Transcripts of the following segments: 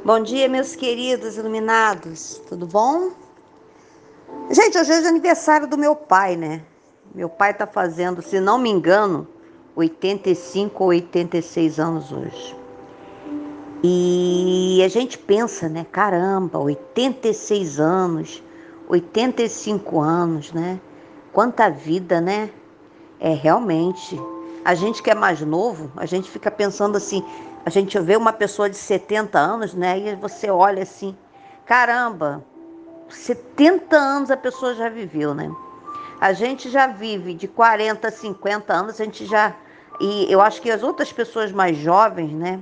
Bom dia, meus queridos iluminados, tudo bom? Gente, hoje é aniversário do meu pai, né? Meu pai tá fazendo, se não me engano, 85 ou 86 anos hoje. E a gente pensa, né? Caramba, 86 anos, 85 anos, né? Quanta vida, né? É, realmente. A gente que é mais novo, a gente fica pensando assim, a gente vê uma pessoa de 70 anos, né? E você olha assim, caramba, 70 anos a pessoa já viveu, né? A gente já vive de 40 a 50 anos, a gente já. E eu acho que as outras pessoas mais jovens, né?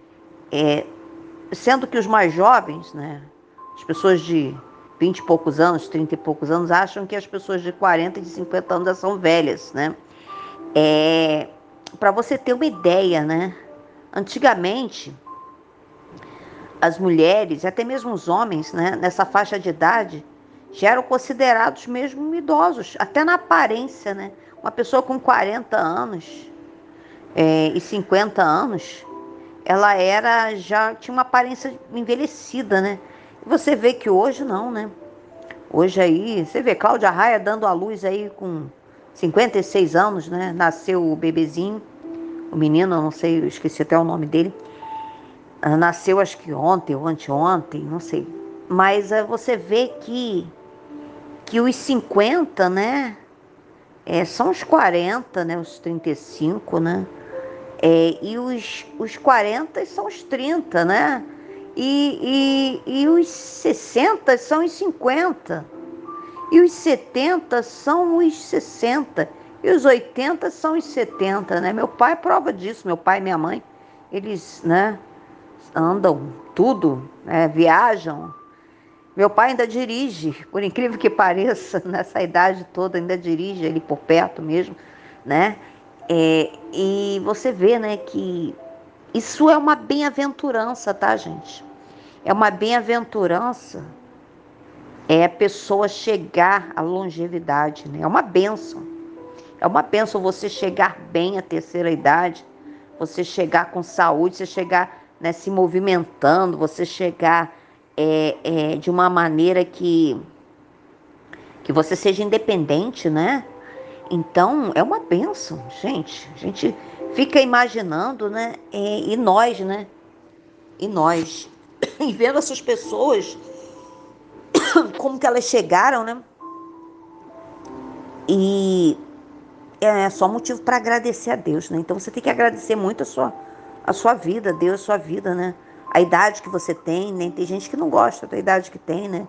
Sendo que os mais jovens, né? As pessoas de 20 e poucos anos, 30 e poucos anos, acham que as pessoas de 40 e de 50 anos já são velhas, né? É, para você ter uma ideia, né? Antigamente, as mulheres, até mesmo os homens, né, nessa faixa de idade, já eram considerados mesmo idosos, até na aparência, né? Uma pessoa com 40 anos e 50 anos, ela já tinha uma aparência envelhecida, né? E você vê que hoje não, né? Hoje aí, você vê Cláudia Raia dando à luz aí com 56 anos, né? Nasceu o bebezinho, o menino, eu não sei, eu esqueci até o nome dele. Nasceu acho que ontem ou anteontem, não sei. Mas você vê que os 50, né? São os 40, né? Os 35, né? E os 40 são os 30, né? E os 60 são os 50. E os 70 são os 60. E os 80 são os 70, né? Meu pai é prova disso, meu pai e minha mãe. Eles, né? Andam tudo, né, viajam. Meu pai ainda dirige, por incrível que pareça, nessa idade toda ainda dirige ali por perto mesmo, né? E você vê, né, que isso é uma bem-aventurança, tá, gente? É uma bem-aventurança, a pessoa chegar à longevidade, né? É uma bênção. É uma bênção você chegar bem à terceira idade, você chegar com saúde, você chegar, né, se movimentando, você chegar de uma maneira que você seja independente, né? Então, é uma bênção, gente. A gente fica imaginando, né? E nós, né? E nós. E vendo essas pessoas, como que elas chegaram, né? E é só motivo para agradecer a Deus, né? Então você tem que agradecer muito a sua vida, Deus, a sua vida, né? A idade que você tem, né? Tem gente que não gosta da idade que tem, né?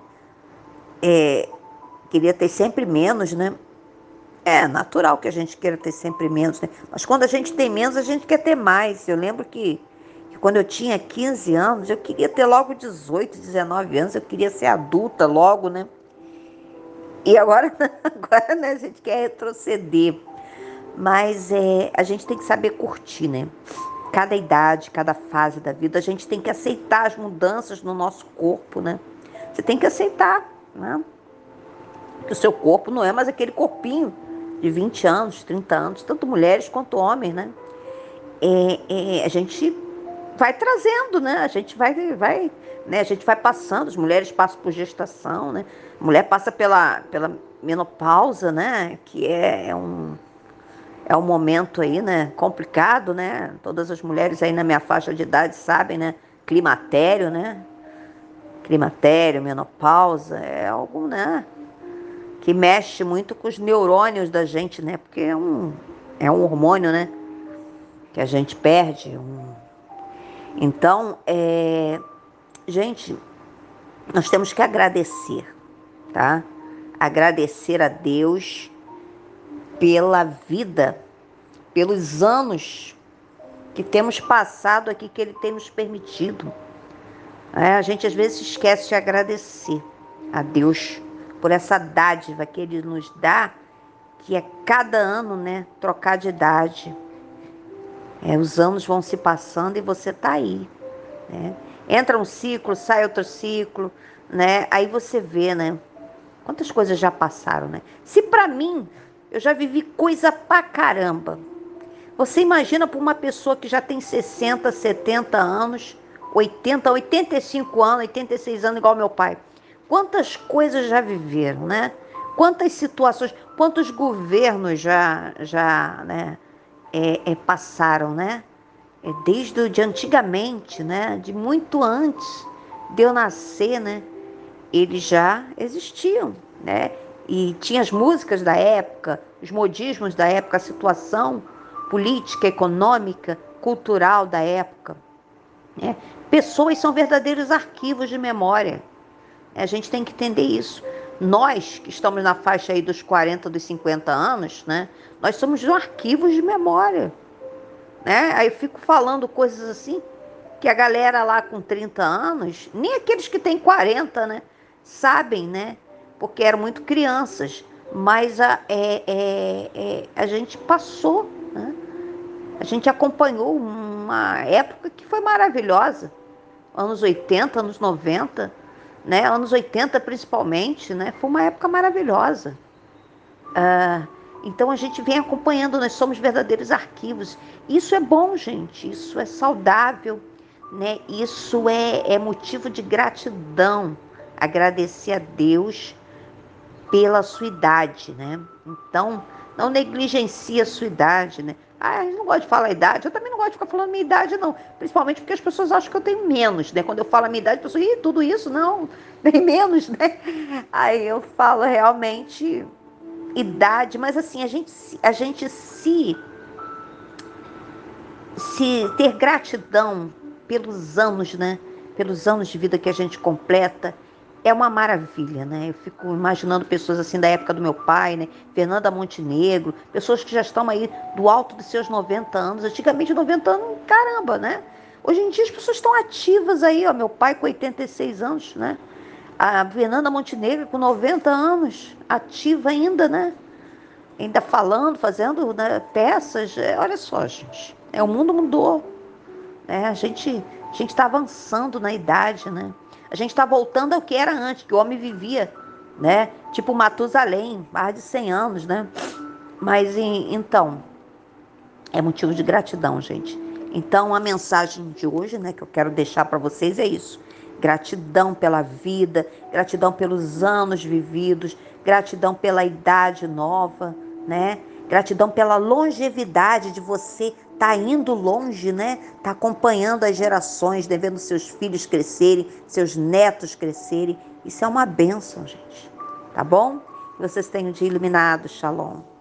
Queria ter sempre menos, né? É natural que a gente queira ter sempre menos, né? Mas quando a gente tem menos, a gente quer ter mais. Eu lembro que quando eu tinha 15 anos, eu queria ter logo 18, 19 anos, eu queria ser adulta logo, né? E agora, agora né, a gente quer retroceder. Mas a gente tem que saber curtir, né? Cada idade, cada fase da vida, a gente tem que aceitar as mudanças no nosso corpo, né? Você tem que aceitar, né? Que o seu corpo não é mais aquele corpinho de 20 anos, 30 anos, tanto mulheres quanto homens, né? A gente vai trazendo, né? A gente vai, né? A gente vai passando, as mulheres passam por gestação, né? A mulher passa pela menopausa, né? Que é um momento aí, né, complicado, né? Todas as mulheres aí na minha faixa de idade sabem, né? Climatério, né? Climatério, menopausa, é algo, né? Que mexe muito com os neurônios da gente, né? Porque é um hormônio, né? Que a gente perde. Então, gente, nós temos que agradecer, tá? Agradecer a Deus pela vida, pelos anos que temos passado aqui, que Ele tem nos permitido. A gente às vezes esquece de agradecer a Deus por essa dádiva que Ele nos dá, que é cada ano, né, trocar de idade. Os anos vão se passando e você tá aí, né? Entra um ciclo, sai outro ciclo, né? Aí você vê, né? Quantas coisas já passaram, né? Se pra mim, eu já vivi coisa pra caramba. Você imagina para uma pessoa que já tem 60, 70 anos, 80, 85 anos, 86 anos, igual meu pai. Quantas coisas já viveram, né? Quantas situações, quantos governos já né, passaram, né? Desde de antigamente, né? De muito antes de eu nascer, né? Eles já existiam, né? E tinha as músicas da época, os modismos da época, a situação política, econômica, cultural da época, né? Pessoas são verdadeiros arquivos de memória. A gente tem que entender isso. Nós, que estamos na faixa aí dos 40, dos 50 anos, né? Nós somos um arquivo de memória, né? Aí eu fico falando coisas assim, que a galera lá com 30 anos, nem aqueles que têm 40, né? Sabem, né? Porque eram muito crianças. Mas a gente passou, né? A gente acompanhou uma época que foi maravilhosa. Anos 80, anos 90, né? Anos 80 principalmente, né? Foi uma época maravilhosa. Então a gente vem acompanhando, nós somos verdadeiros arquivos. Isso é bom, gente, isso é saudável, né? Isso é motivo de gratidão. Agradecer a Deus pela sua idade, né? Então, não negligencie a sua idade, né? Ah, eu não gosto de falar a idade, eu também não gosto de ficar falando minha idade, não. Principalmente porque as pessoas acham que eu tenho menos, né? Quando eu falo a minha idade, a pessoa, ih, tudo isso? Não, tem menos, né? Aí eu falo realmente idade, mas assim, se ter gratidão pelos anos, né? Pelos anos de vida que a gente completa, é uma maravilha, né? Eu fico imaginando pessoas assim da época do meu pai, né? Fernanda Montenegro, pessoas que já estão aí do alto dos seus 90 anos. Antigamente 90 anos, caramba, né? Hoje em dia as pessoas estão ativas aí, ó. Meu pai com 86 anos, né? A Fernanda Montenegro com 90 anos, ativa ainda, né? Ainda falando, fazendo, né, peças. Olha só, gente. O mundo mudou. Né? A gente está avançando na idade, né? A gente está voltando ao que era antes, que o homem vivia, né? Tipo Matusalém, mais de 100 anos, né? Mas então, é motivo de gratidão, gente. Então, a mensagem de hoje, né, que eu quero deixar para vocês é isso. Gratidão pela vida, gratidão pelos anos vividos, gratidão pela idade nova, né? Gratidão pela longevidade de você tá indo longe, né? Tá acompanhando as gerações, né? Vendo seus filhos crescerem, seus netos crescerem. Isso é uma bênção, gente. Tá bom? Que vocês tenham um dia iluminado. Shalom.